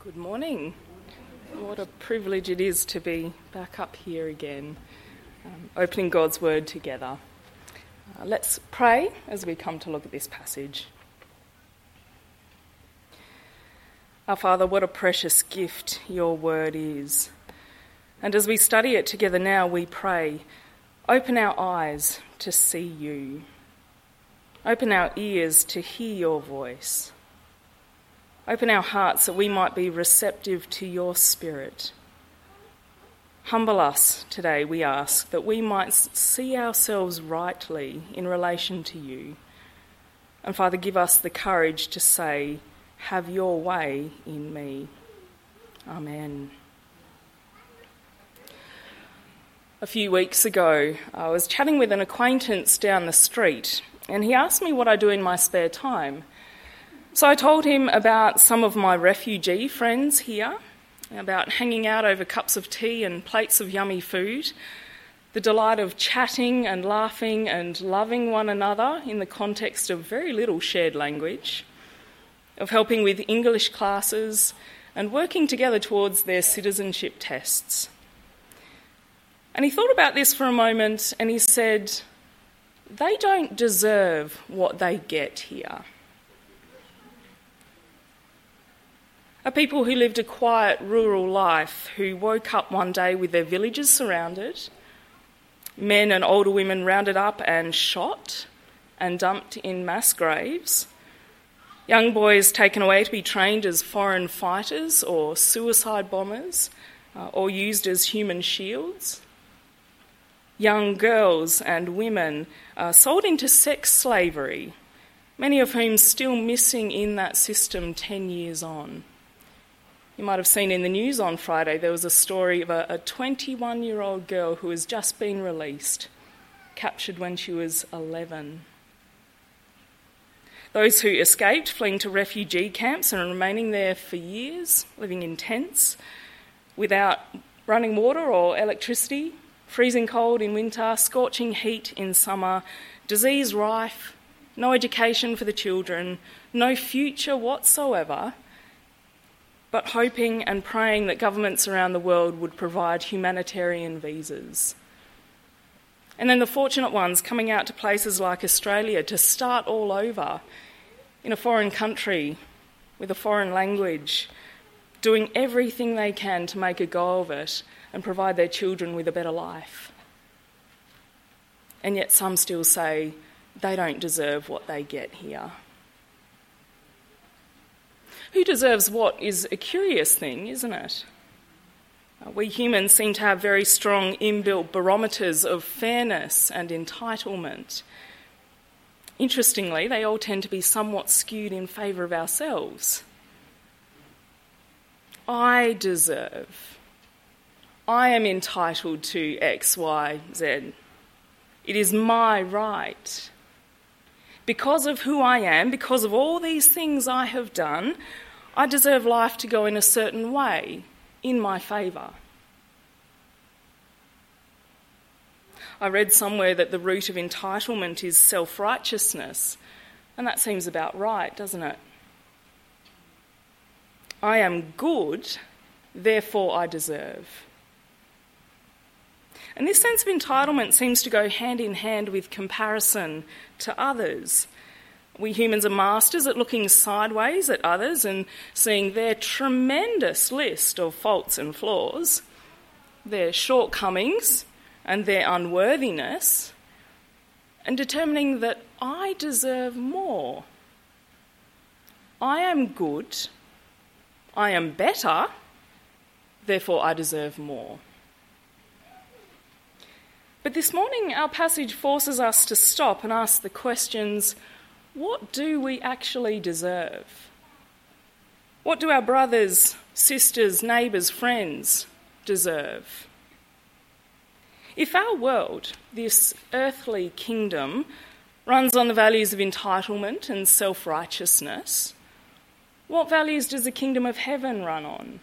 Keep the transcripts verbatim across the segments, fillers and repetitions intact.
Good morning. What a privilege it is to be back up here again, um, opening God's Word together. Uh, let's pray as we come to look at this passage. Our Father, what a precious gift your Word is. And as we study it together now, we pray, open our eyes to see you. Open our ears to hear your voice. Open our hearts that we might be receptive to your Spirit. Humble us today, we ask, that we might see ourselves rightly in relation to you. And Father, give us the courage to say, have your way in me. Amen. A few weeks ago, I was chatting with an acquaintance down the street, and he asked me what I do in my spare time. So I told him about some of my refugee friends here, about hanging out over cups of tea and plates of yummy food, the delight of chatting and laughing and loving one another in the context of very little shared language, of helping with English classes and working together towards their citizenship tests. And he thought about this for a moment and he said, they don't deserve what they get here. Are people who lived a quiet rural life, who woke up one day with their villages surrounded, men and older women rounded up and shot and dumped in mass graves, young boys taken away to be trained as foreign fighters or suicide bombers uh, or used as human shields, young girls and women uh, sold into sex slavery, many of whom still missing in that system ten years on. You might have seen in the news on Friday there was a story of a twenty-one-year-old girl who has just been released, captured when she was eleven. Those who escaped, fleeing to refugee camps and remaining there for years, living in tents, without running water or electricity, freezing cold in winter, scorching heat in summer, disease rife, no education for the children, no future whatsoever, but hoping and praying that governments around the world would provide humanitarian visas. And then the fortunate ones coming out to places like Australia to start all over in a foreign country with a foreign language, doing everything they can to make a go of it and provide their children with a better life. And yet some still say they don't deserve what they get here. Who deserves what is a curious thing, isn't it? We humans seem to have very strong inbuilt barometers of fairness and entitlement. Interestingly, they all tend to be somewhat skewed in favour of ourselves. I deserve. I am entitled to X, Y, Z. It is my right. Because of who I am, because of all these things I have done, I deserve life to go in a certain way, in my favour. I read somewhere that the root of entitlement is self-righteousness, and that seems about right, doesn't it? I am good, therefore I deserve. And this sense of entitlement seems to go hand in hand with comparison to others. We humans are masters at looking sideways at others and seeing their tremendous list of faults and flaws, their shortcomings and their unworthiness, and determining that I deserve more. I am good, I am better, therefore I deserve more. But this morning our passage forces us to stop and ask the questions, what do we actually deserve? What do our brothers, sisters, neighbours, friends deserve? If our world, this earthly kingdom, runs on the values of entitlement and self-righteousness, what values does the kingdom of heaven run on?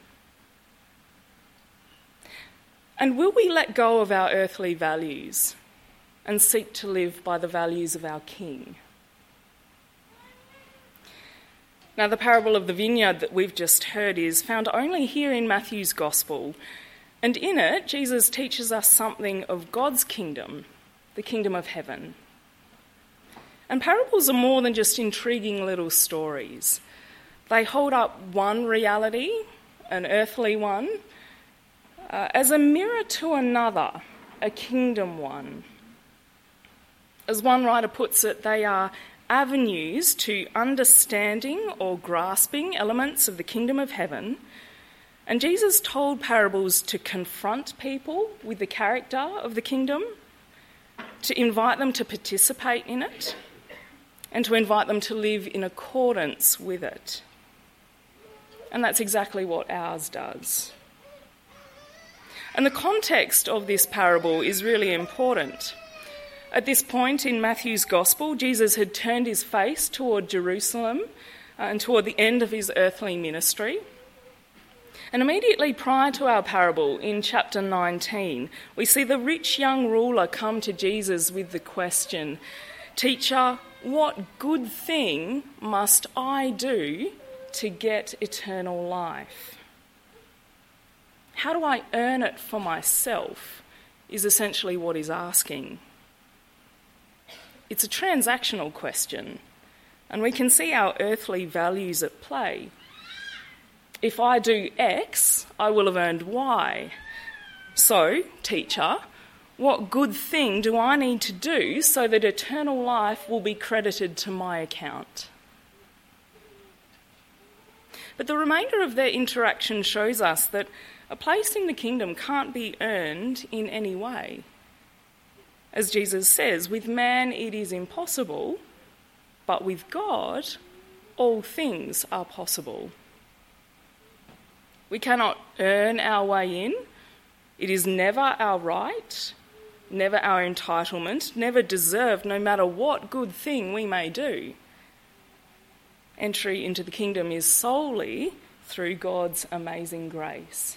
And will we let go of our earthly values and seek to live by the values of our King? Now, the parable of the vineyard that we've just heard is found only here in Matthew's Gospel, and in it, Jesus teaches us something of God's kingdom, the kingdom of heaven. And parables are more than just intriguing little stories. They hold up one reality, an earthly one, uh, as a mirror to another, a kingdom one. As one writer puts it, they are avenues to understanding or grasping elements of the kingdom of heaven. And Jesus told parables to confront people with the character of the kingdom, to invite them to participate in it, and to invite them to live in accordance with it. And that's exactly what ours does. And the context of this parable is really important. At this point in Matthew's Gospel, Jesus had turned his face toward Jerusalem uh, and toward the end of his earthly ministry. And immediately prior to our parable, in chapter nineteen, we see the rich young ruler come to Jesus with the question, "Teacher, what good thing must I do to get eternal life?" How do I earn it for myself is essentially what he's asking. It's a transactional question, and we can see our earthly values at play. If I do X, I will have earned Y. So, teacher, what good thing do I need to do so that eternal life will be credited to my account? But the remainder of their interaction shows us that a place in the kingdom can't be earned in any way. As Jesus says, with man it is impossible, but with God all things are possible. We cannot earn our way in. It is never our right, never our entitlement, never deserved, no matter what good thing we may do. Entry into the kingdom is solely through God's amazing grace.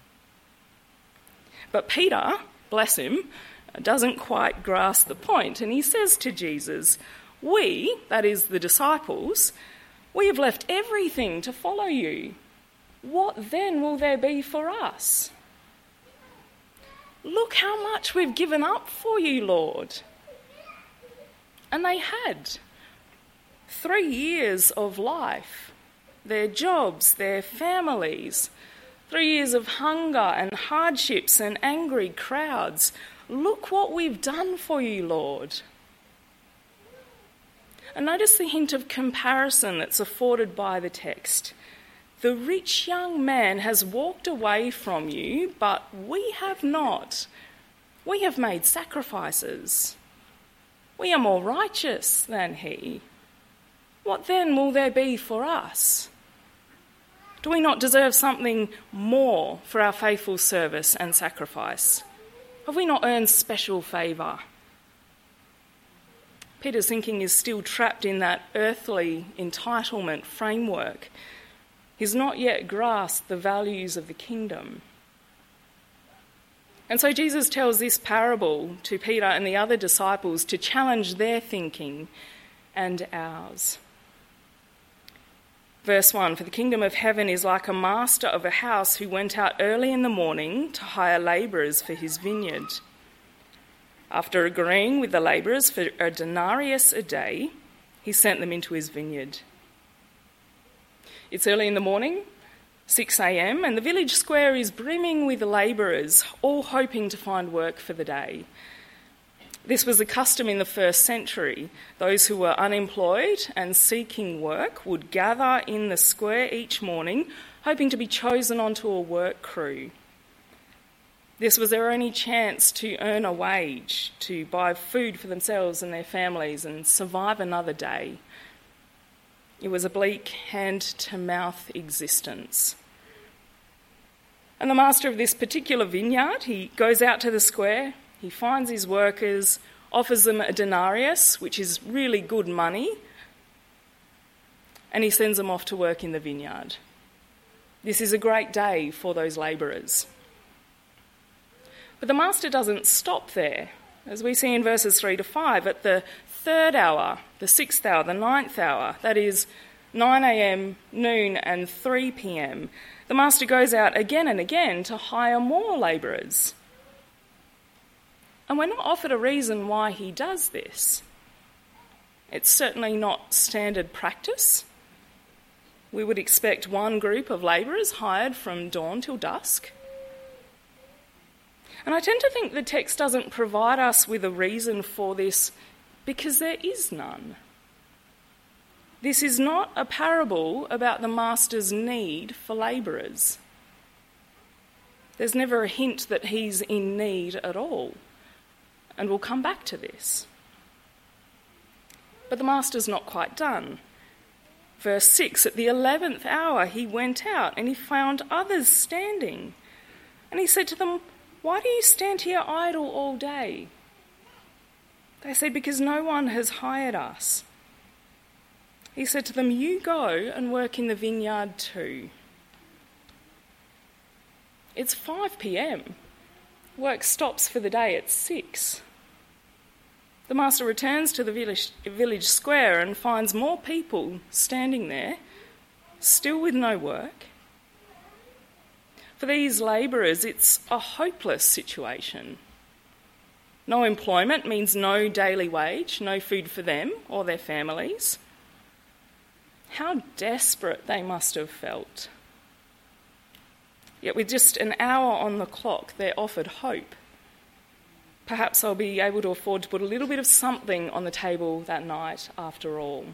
But Peter, bless him, doesn't quite grasp the point, and he says to Jesus, "We, that is the disciples, we have left everything to follow you. What then will there be for us? Look how much we've given up for you, Lord." And they had three years of life, their jobs, their families, three years of hunger and hardships and angry crowds. Look what we've done for you, Lord. And notice the hint of comparison that's afforded by the text. The rich young man has walked away from you, but we have not. We have made sacrifices. We are more righteous than he. What then will there be for us? Do we not deserve something more for our faithful service and sacrifice? Have we not earned special favour? Peter's thinking is still trapped in that earthly entitlement framework. He's not yet grasped the values of the kingdom. And so Jesus tells this parable to Peter and the other disciples to challenge their thinking and ours. Verse one, "For the kingdom of heaven is like a master of a house who went out early in the morning to hire labourers for his vineyard. After agreeing with the labourers for a denarius a day, he sent them into his vineyard. It's early in the morning, six a.m, and the village square is brimming with labourers, all hoping to find work for the day. This was a custom in the first century. Those who were unemployed and seeking work would gather in the square each morning, hoping to be chosen onto a work crew. This was their only chance to earn a wage, to buy food for themselves and their families and survive another day. It was a bleak hand-to-mouth existence. And the master of this particular vineyard, he goes out to the square, he finds his workers, offers them a denarius, which is really good money, and he sends them off to work in the vineyard. This is a great day for those labourers. But the master doesn't stop there. As we see in verses three to five, at the third hour, the sixth hour, the ninth hour, that is, nine a.m, noon and three p.m, the master goes out again and again to hire more labourers. And we're not offered a reason why he does this. It's certainly not standard practice. We would expect one group of labourers hired from dawn till dusk. And I tend to think the text doesn't provide us with a reason for this because there is none. This is not a parable about the master's need for labourers. There's never a hint that he's in need at all. And we'll come back to this. But the master's not quite done. Verse six, at the eleventh hour he went out and he found others standing. And he said to them, "Why do you stand here idle all day?" They said, "Because no one has hired us." He said to them, "You go and work in the vineyard too." It's five p.m. Work stops for the day at six. The master returns to the village, village square and finds more people standing there, still with no work. For these labourers, it's a hopeless situation. No employment means no daily wage, no food for them or their families. How desperate they must have felt. Yet with just an hour on the clock, they're offered hope. Perhaps I'll be able to afford to put a little bit of something on the table that night after all.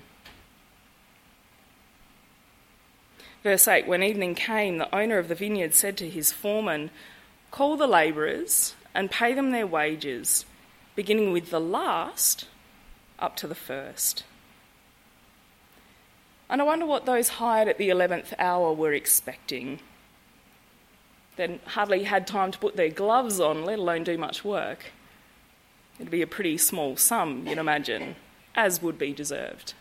Verse eight, when evening came, the owner of the vineyard said to his foreman, "Call the labourers and pay them their wages, beginning with the last up to the first." And I wonder what those hired at the eleventh hour were expecting. They hardly had time to put their gloves on, let alone do much work. It'd be a pretty small sum, you'd imagine, as would be deserved.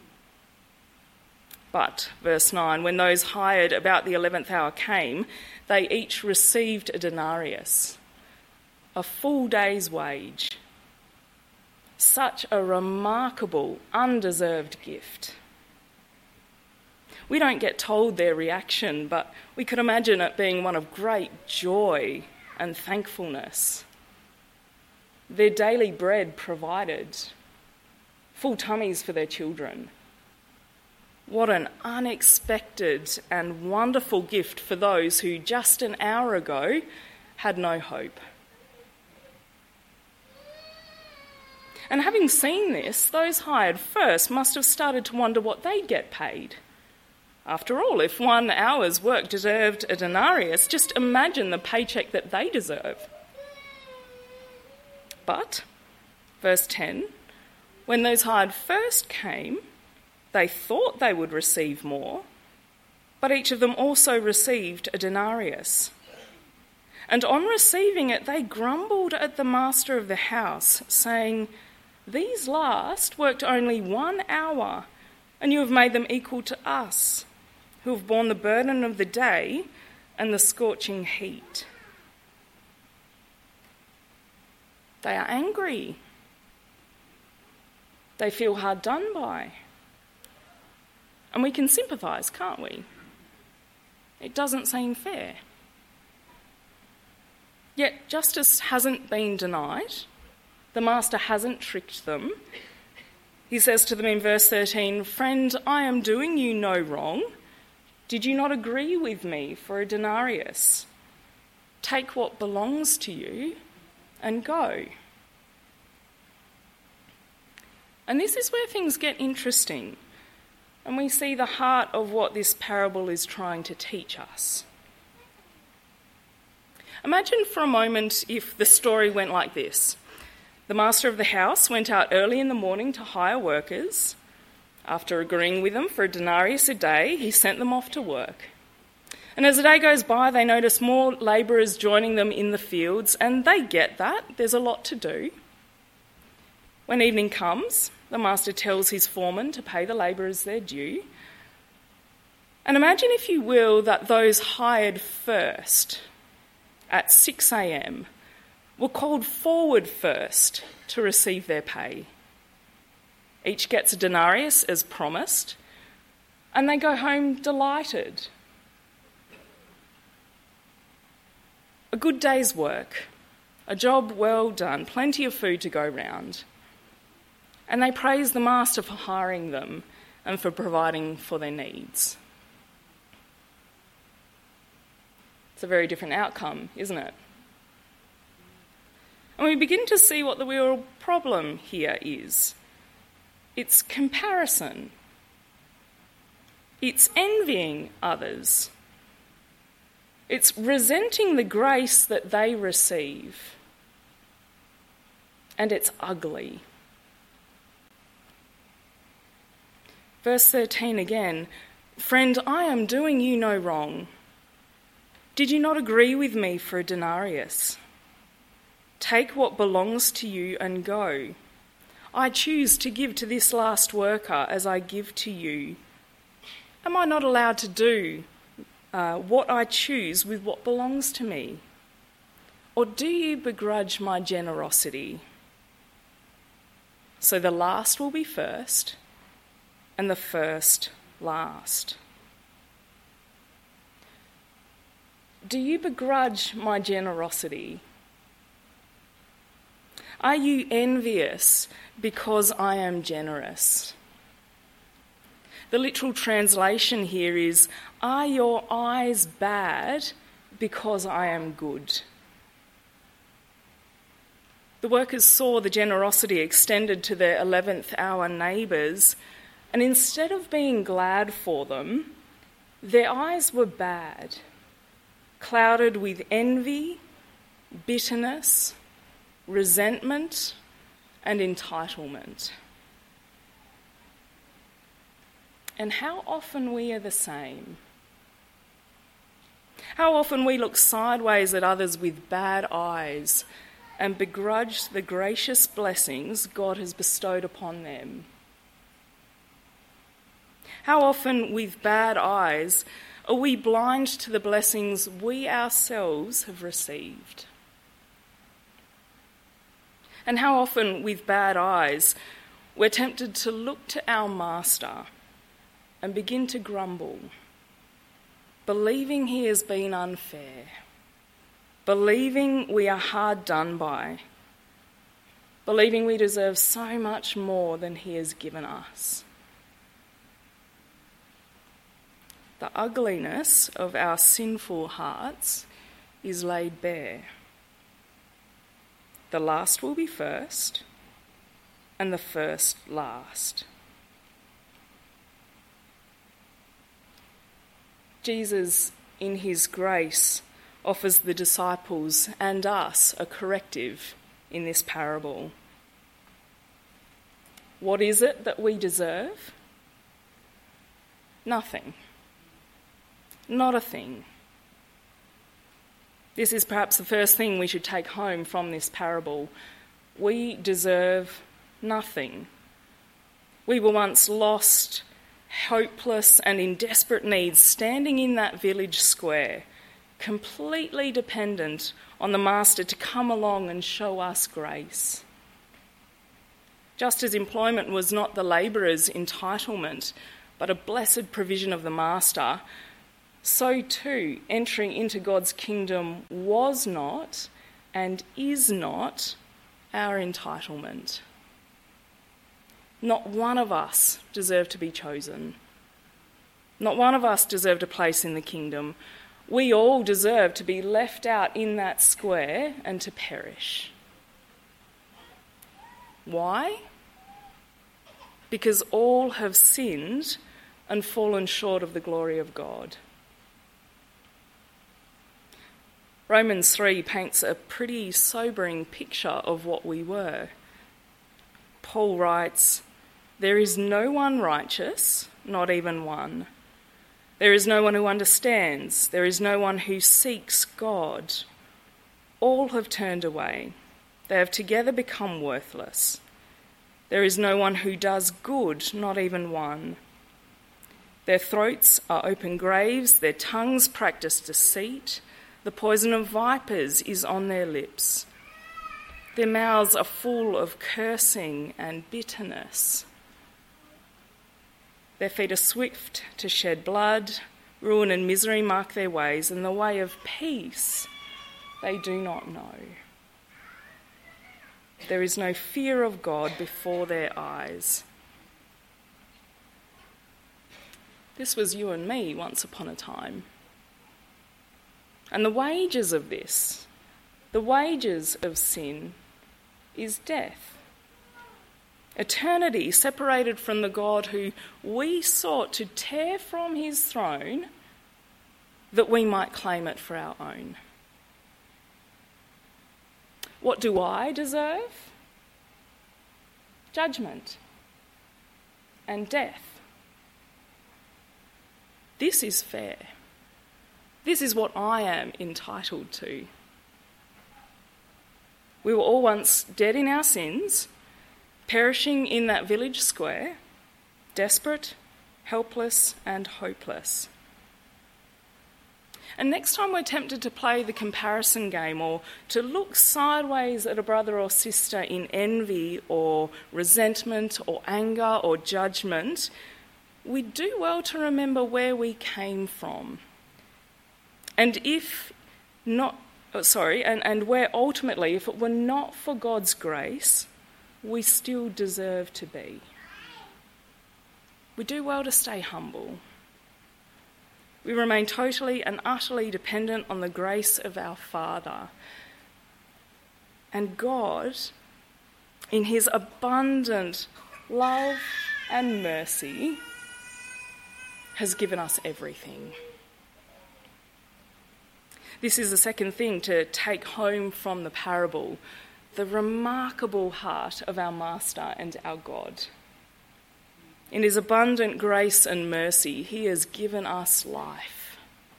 But, verse nine, when those hired about the eleventh hour came, they each received a denarius, a full day's wage. Such a remarkable, undeserved gift. We don't get told their reaction, but we could imagine it being one of great joy and thankfulness. Their daily bread provided, full tummies for their children. What an unexpected and wonderful gift for those who just an hour ago had no hope. And having seen this, those hired first must have started to wonder what they'd get paid. After all, if one hour's work deserved a denarius, just imagine the paycheck that they deserve. But, verse ten, when those hired first came, they thought they would receive more, but each of them also received a denarius. And on receiving it, they grumbled at the master of the house, saying, "These last worked only one hour, and you have made them equal to us, who have borne the burden of the day and the scorching heat." They are angry. They feel hard done by. And we can sympathise, can't we? It doesn't seem fair. Yet justice hasn't been denied. The master hasn't tricked them. He says to them in verse thirteen, "Friend, I am doing you no wrong. Did you not agree with me for a denarius? Take what belongs to you and go." And this is where things get interesting, and we see the heart of what this parable is trying to teach us. Imagine for a moment if the story went like this. The master of the house went out early in the morning to hire workers. After agreeing with them for a denarius a day, he sent them off to work. And as the day goes by, they notice more labourers joining them in the fields, and they get that. There's a lot to do. When evening comes, the master tells his foreman to pay the labourers their due. And imagine, if you will, that those hired first at six a.m. were called forward first to receive their pay. Each gets a denarius as promised, and they go home delighted. A good day's work, a job well done, plenty of food to go round. And they praise the master for hiring them and for providing for their needs. It's a very different outcome, isn't it? And we begin to see what the real problem here is. It's comparison. It's envying others. It's resenting the grace that they receive. And it's ugly. Verse thirteen again, "Friend, I am doing you no wrong. Did you not agree with me for a denarius? Take what belongs to you and go. I choose to give to this last worker as I give to you. Am I not allowed to do uh, what I choose with what belongs to me? Or do you begrudge my generosity? So the last will be first, and the first last." Do you begrudge my generosity? Are you envious because I am generous? The literal translation here is, are your eyes bad because I am good? The workers saw the generosity extended to their eleventh hour neighbours, and instead of being glad for them, their eyes were bad, clouded with envy, bitterness, resentment, and entitlement. And how often we are the same. How often we look sideways at others with bad eyes and begrudge the gracious blessings God has bestowed upon them. How often, with bad eyes, are we blind to the blessings we ourselves have received? And how often, with bad eyes, we're tempted to look to our master and begin to grumble, believing he has been unfair, believing we are hard done by, believing we deserve so much more than he has given us. The ugliness of our sinful hearts is laid bare. The last will be first, and the first last. Jesus, in his grace, offers the disciples and us a corrective in this parable. What is it that we deserve? Nothing. Not a thing. This is perhaps the first thing we should take home from this parable. We deserve nothing. We were once lost, hopeless, and in desperate need, standing in that village square, completely dependent on the Master to come along and show us grace. Just as employment was not the labourer's entitlement, but a blessed provision of the Master, so too entering into God's kingdom was not and is not our entitlement. Not one of us deserved to be chosen. Not one of us deserved a place in the kingdom. We all deserve to be left out in that square and to perish. Why? Because all have sinned and fallen short of the glory of God. Romans three paints a pretty sobering picture of what we were. Paul writes, "There is no one righteous, not even one. There is no one who understands. There is no one who seeks God. All have turned away. They have together become worthless. There is no one who does good, not even one. Their throats are open graves, their tongues practice deceit. The poison of vipers is on their lips. Their mouths are full of cursing and bitterness." Their feet are swift to shed blood, ruin and misery mark their ways, and the way of peace they do not know. There is no fear of God before their eyes. This was you and me once upon a time. And the wages of this, the wages of sin, is death. Eternity separated from the God who we sought to tear from his throne that we might claim it for our own. What do I deserve? Judgment and death. This is fair. This is what I am entitled to. We were all once dead in our sins, perishing in that village square, desperate, helpless, and hopeless. And next time we're tempted to play the comparison game or to look sideways at a brother or sister in envy or resentment or anger or judgment, we do well to remember where we came from. And if not, oh, sorry, and, and where ultimately, if it were not for God's grace, we still deserve to be. We do well to stay humble. We remain totally and utterly dependent on the grace of our Father. And God, in his abundant love and mercy, has given us everything. This is the second thing to take home from the parable, the remarkable heart of our Master and our God. In his abundant grace and mercy, he has given us life.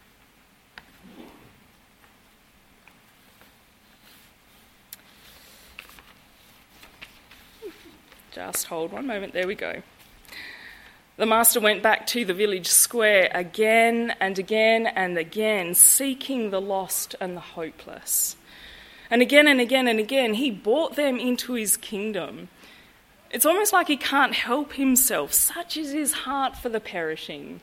Just hold one moment, there we go. The master went back to the village square again and again and again, seeking the lost and the hopeless. And again and again and again, he brought them into his kingdom. It's almost like he can't help himself. Such is his heart for the perishing.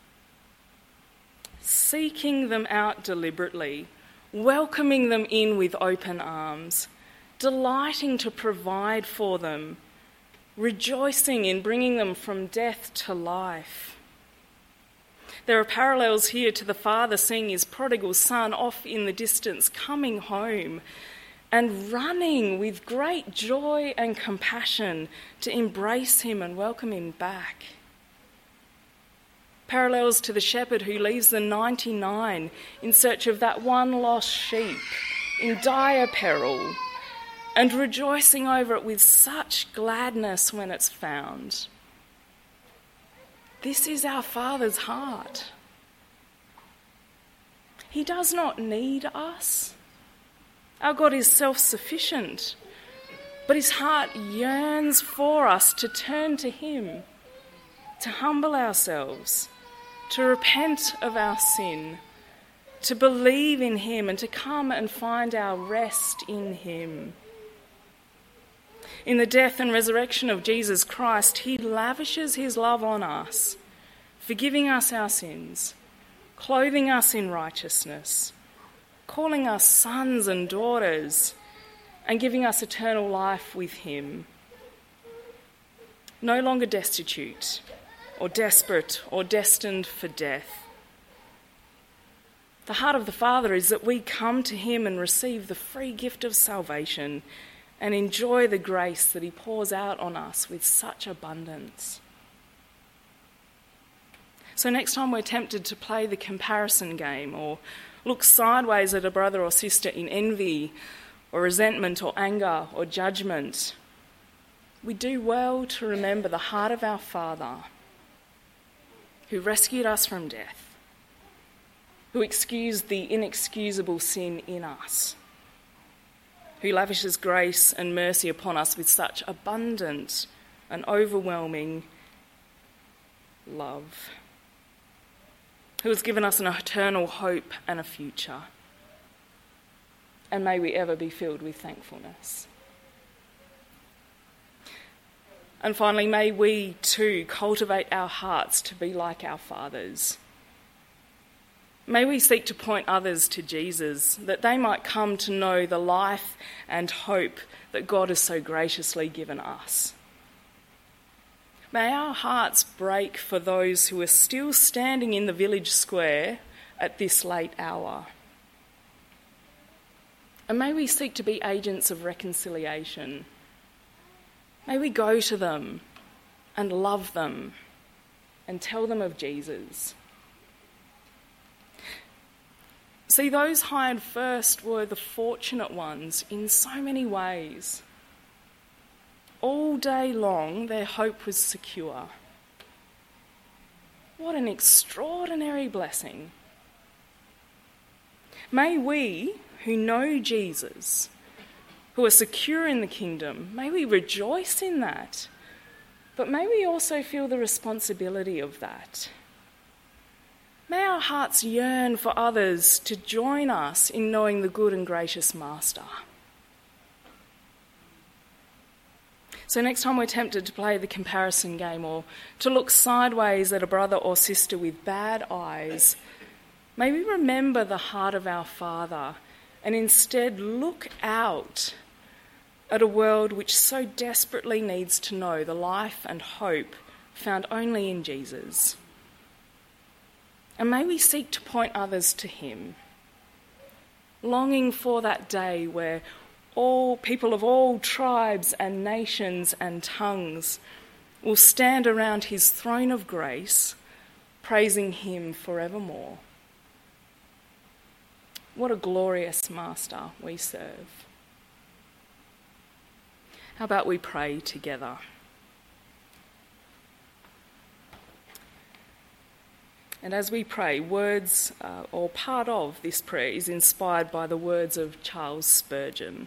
Seeking them out deliberately, welcoming them in with open arms, delighting to provide for them, rejoicing in bringing them from death to life. There are parallels here to the father seeing his prodigal son off in the distance, coming home and running with great joy and compassion to embrace him and welcome him back. Parallels to the shepherd who leaves the ninety-nine in search of that one lost sheep in dire peril and rejoicing over it with such gladness when it's found. This is our Father's heart. He does not need us. Our God is self-sufficient, but his heart yearns for us to turn to him, to humble ourselves, to repent of our sin, to believe in him and to come and find our rest in him. In the death and resurrection of Jesus Christ, he lavishes his love on us, forgiving us our sins, clothing us in righteousness, calling us sons and daughters, and giving us eternal life with him. No longer destitute, or desperate, or destined for death. The heart of the Father is that we come to him and receive the free gift of salvation and enjoy the grace that he pours out on us with such abundance. So next time we're tempted to play the comparison game or look sideways at a brother or sister in envy or resentment or anger or judgment, we do well to remember the heart of our Father who rescued us from death, who excused the inexcusable sin in us, who lavishes grace and mercy upon us with such abundant and overwhelming love, who has given us an eternal hope and a future. And may we ever be filled with thankfulness. And finally, may we too cultivate our hearts to be like our fathers. May we seek to point others to Jesus, that they might come to know the life and hope that God has so graciously given us. May our hearts break for those who are still standing in the village square at this late hour. And may we seek to be agents of reconciliation. May we go to them and love them and tell them of Jesus. See, those hired first were the fortunate ones in so many ways. All day long, their hope was secure. What an extraordinary blessing. May we, who know Jesus, who are secure in the kingdom, may we rejoice in that, but may we also feel the responsibility of that. May our hearts yearn for others to join us in knowing the good and gracious Master. So next time we're tempted to play the comparison game or to look sideways at a brother or sister with bad eyes, may we remember the heart of our Father and instead look out at a world which so desperately needs to know the life and hope found only in Jesus. And may we seek to point others to him, longing for that day where all people of all tribes and nations and tongues will stand around his throne of grace, praising him forevermore. What a glorious Master we serve. How about we pray together? And as we pray, words uh, or part of this prayer is inspired by the words of Charles Spurgeon.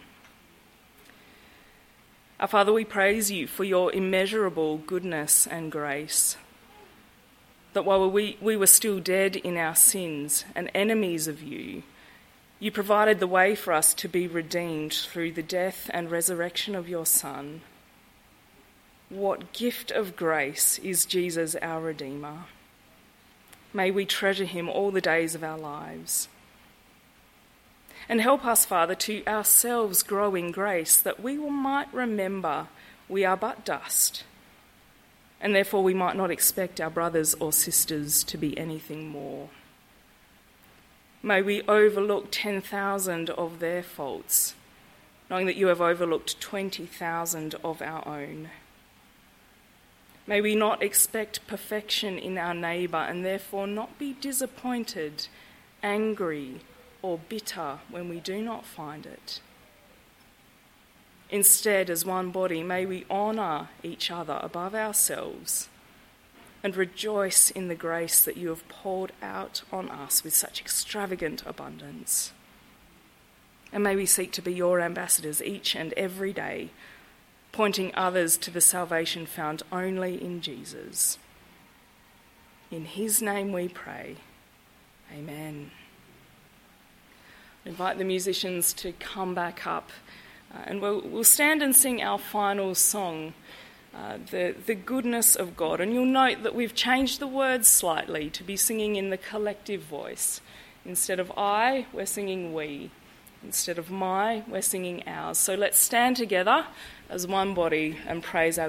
Our Father, we praise you for your immeasurable goodness and grace, that while we, we were still dead in our sins and enemies of you, you provided the way for us to be redeemed through the death and resurrection of your Son. What gift of grace is Jesus our Redeemer. May we treasure him all the days of our lives. And help us, Father, to ourselves grow in grace, that we might remember we are but dust, and therefore we might not expect our brothers or sisters to be anything more. May we overlook ten thousand of their faults, knowing that you have overlooked twenty thousand of our own. May we not expect perfection in our neighbour and therefore not be disappointed, angry, or bitter when we do not find it. Instead, as one body, may we honour each other above ourselves and rejoice in the grace that you have poured out on us with such extravagant abundance. And may we seek to be your ambassadors each and every day, pointing others to the salvation found only in Jesus. In his name we pray. Amen. I invite the musicians to come back up, uh, and we'll, we'll stand and sing our final song, uh, the, the goodness of God. And you'll note that we've changed the words slightly to be singing in the collective voice. Instead of I, we're singing we. Instead of my, we're singing ours. So let's stand together as one body and praise our